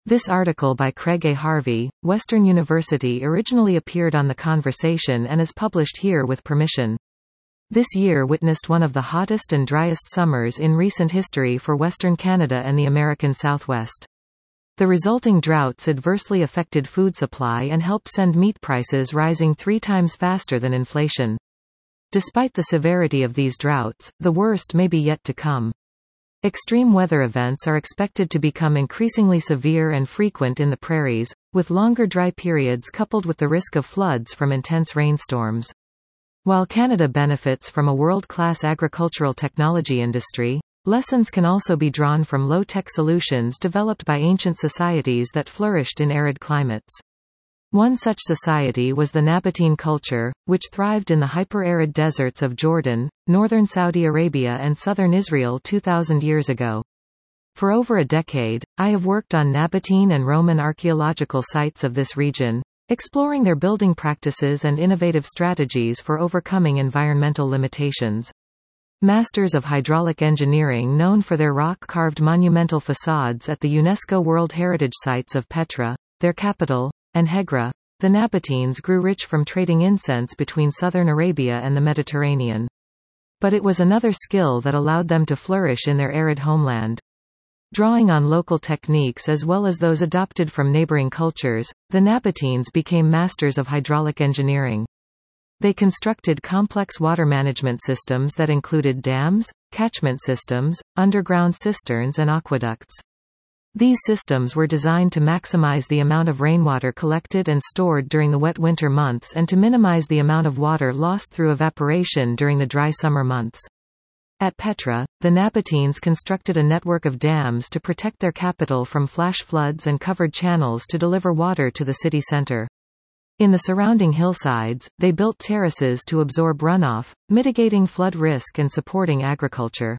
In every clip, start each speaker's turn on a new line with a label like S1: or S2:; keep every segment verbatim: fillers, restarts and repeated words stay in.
S1: This article by Craig A. Harvey, Western University originally appeared on The Conversation and is published here with permission. This year witnessed one of the hottest and driest summers in recent history for Western Canada and the American Southwest. The resulting droughts adversely affected food supply and helped send meat prices rising three times faster than inflation. Despite the severity of these droughts, the worst may be yet to come. Extreme weather events are expected to become increasingly severe and frequent in the prairies, with longer dry periods coupled with the risk of floods from intense rainstorms. While Canada benefits from a world-class agricultural technology industry, lessons can also be drawn from low-tech solutions developed by ancient societies that flourished in arid climates. One such society was the Nabatean culture, which thrived in the hyper-arid deserts of Jordan, northern Saudi Arabia and southern Israel two thousand years ago. For over a decade, I have worked on Nabatean and Roman archaeological sites of this region, exploring their building practices and innovative strategies for overcoming environmental limitations. Masters of hydraulic engineering known for their rock-carved monumental facades at the UNESCO World Heritage Sites of Petra, their capital, and Hegra, the Nabateans grew rich from trading incense between southern Arabia and the Mediterranean. But it was another skill that allowed them to flourish in their arid homeland. Drawing on local techniques as well as those adopted from neighboring cultures, the Nabateans became masters of hydraulic engineering. They constructed complex water management systems that included dams, catchment systems, underground cisterns and aqueducts. These systems were designed to maximize the amount of rainwater collected and stored during the wet winter months and to minimize the amount of water lost through evaporation during the dry summer months. At Petra, the Nabateans constructed a network of dams to protect their capital from flash floods and covered channels to deliver water to the city center. In the surrounding hillsides, they built terraces to absorb runoff, mitigating flood risk and supporting agriculture.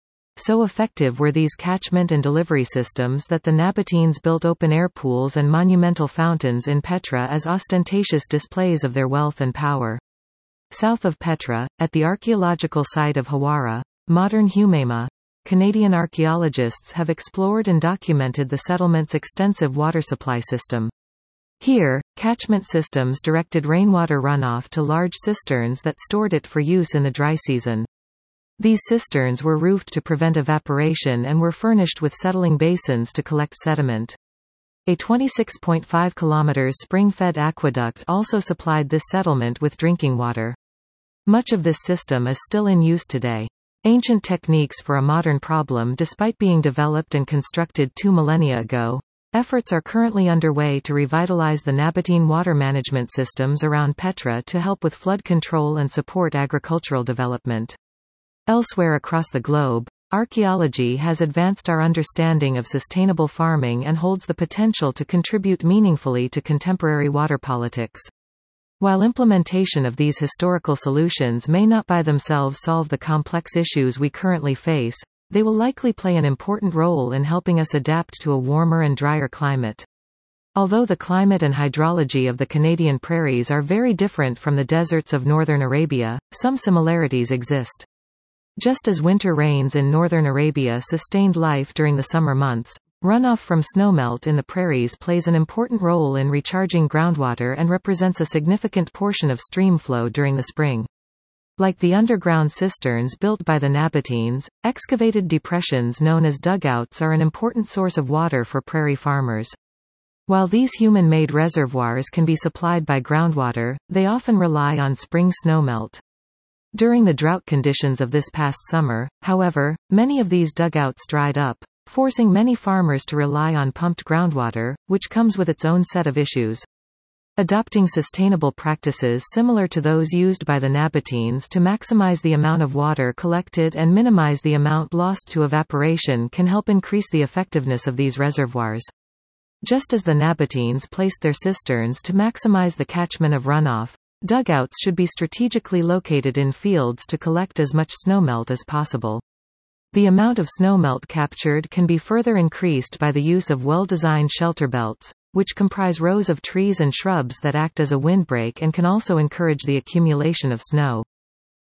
S1: So effective were these catchment and delivery systems that the Nabateans built open-air pools and monumental fountains in Petra as ostentatious displays of their wealth and power. South of Petra, at the archaeological site of Hawara, modern Humeima, Canadian archaeologists have explored and documented the settlement's extensive water supply system. Here, catchment systems directed rainwater runoff to large cisterns that stored it for use in the dry season. These cisterns were roofed to prevent evaporation and were furnished with settling basins to collect sediment. A twenty-six point five kilometer spring-fed aqueduct also supplied this settlement with drinking water. Much of this system is still in use today. Ancient techniques for a modern problem despite being developed and constructed two millennia ago, efforts are currently underway to revitalize the Nabatean water management systems around Petra to help with flood control and support agricultural development. Elsewhere across the globe, archaeology has advanced our understanding of sustainable farming and holds the potential to contribute meaningfully to contemporary water politics. While implementation of these historical solutions may not by themselves solve the complex issues we currently face, they will likely play an important role in helping us adapt to a warmer and drier climate. Although the climate and hydrology of the Canadian prairies are very different from the deserts of northern Arabia, some similarities exist. Just as winter rains in northern Arabia sustained life during the summer months, runoff from snowmelt in the prairies plays an important role in recharging groundwater and represents a significant portion of stream flow during the spring. Like the underground cisterns built by the Nabateans, excavated depressions known as dugouts are an important source of water for prairie farmers. While these human-made reservoirs can be supplied by groundwater, they often rely on spring snowmelt. During the drought conditions of this past summer, however, many of these dugouts dried up, forcing many farmers to rely on pumped groundwater, which comes with its own set of issues. Adopting sustainable practices similar to those used by the Nabateans to maximize the amount of water collected and minimize the amount lost to evaporation can help increase the effectiveness of these reservoirs. Just as the Nabateans placed their cisterns to maximize the catchment of runoff, dugouts should be strategically located in fields to collect as much snowmelt as possible. The amount of snowmelt captured can be further increased by the use of well-designed shelter belts, which comprise rows of trees and shrubs that act as a windbreak and can also encourage the accumulation of snow.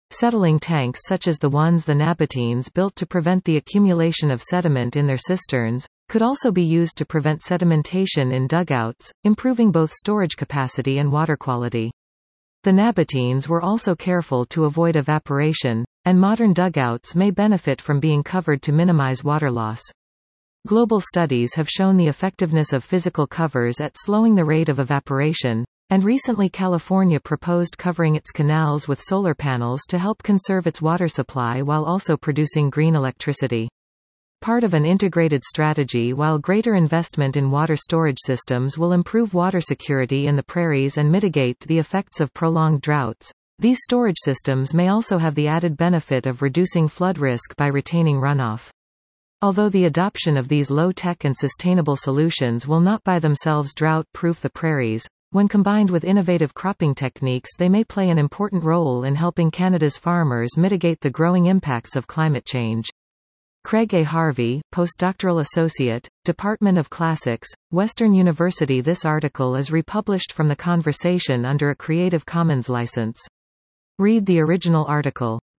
S1: Settling tanks such as the ones the Nabateans built to prevent the accumulation of sediment in their cisterns, could also be used to prevent sedimentation in dugouts, improving both storage capacity and water quality. The Nabateans were also careful to avoid evaporation, and modern dugouts may benefit from being covered to minimize water loss. Global studies have shown the effectiveness of physical covers at slowing the rate of evaporation, and recently California proposed covering its canals with solar panels to help conserve its water supply while also producing green electricity. Part of an integrated strategy, while greater investment in water storage systems will improve water security in the prairies and mitigate the effects of prolonged droughts, these storage systems may also have the added benefit of reducing flood risk by retaining runoff. Although the adoption of these low-tech and sustainable solutions will not by themselves drought-proof the prairies, when combined with innovative cropping techniques they may play an important role in helping Canada's farmers mitigate the growing impacts of climate change. Craig A. Harvey, Postdoctoral Associate, Department of Classics, Western University. This article is republished from The Conversation under a Creative Commons license. Read the original article.